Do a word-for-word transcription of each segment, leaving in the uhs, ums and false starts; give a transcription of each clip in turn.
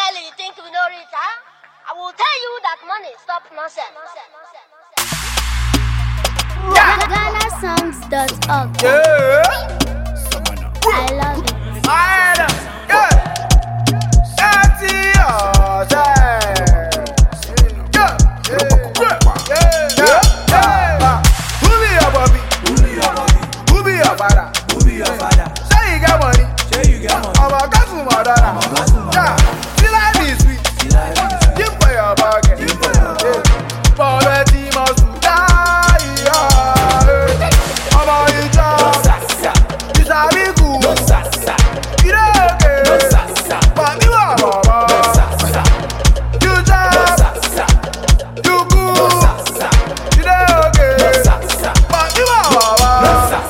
Charlie, you think we know it, huh? I will tell you that money stop nonsense. Yeah. Ghana songs dot org. Yeah. I love it. I know. Yeah. That's yours. Yeah. Yeah. Yeah. Yeah. Who be your Bobby? Who be your Bobby? Who be your father? Who be your father? Say you got money. Say you got money. I'm a customer, daughter. Yeah. Still like this sweet. Still like this. Give for your pocket. Give for your pocket. Poverty must die. I'm on your job. You sabi good. You know okay. But you are baba. You job. You good. You know okay. But you are baba.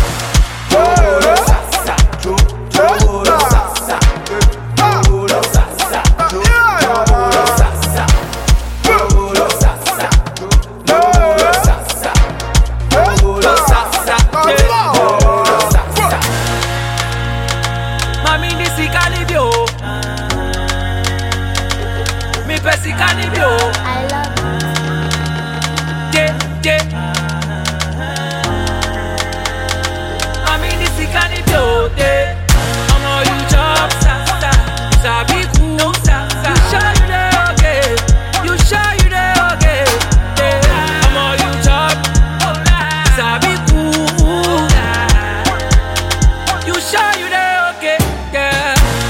I love it. Yeah, yeah. I'm in the sick and the dough, yeah. I'm all you job, sa sa. Sabi cool, sa sa. You sure you dey okay? You sure you dey okay? Yeah. I'm all you job, sabi cool. You sure you dey okay? Yeah.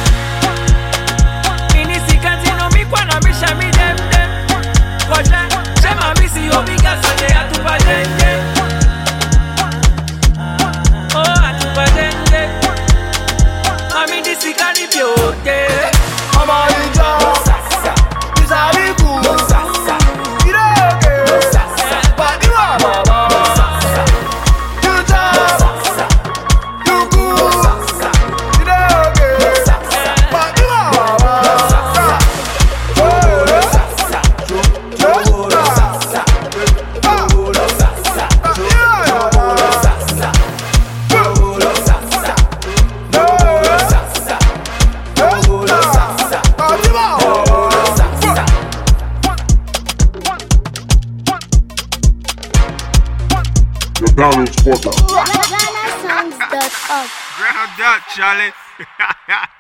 In the sick and the no me kwana me shami dem dem. Koja, chema misi obiga soje atubadende. Oh atubadende. Mami disi kani biote. I'm on your job. You sabi good. You know okay. But you are baba. You job. You good. You know okay. But you are baba. The download spotter. Ghana songs dot org. Ground up, Charlie.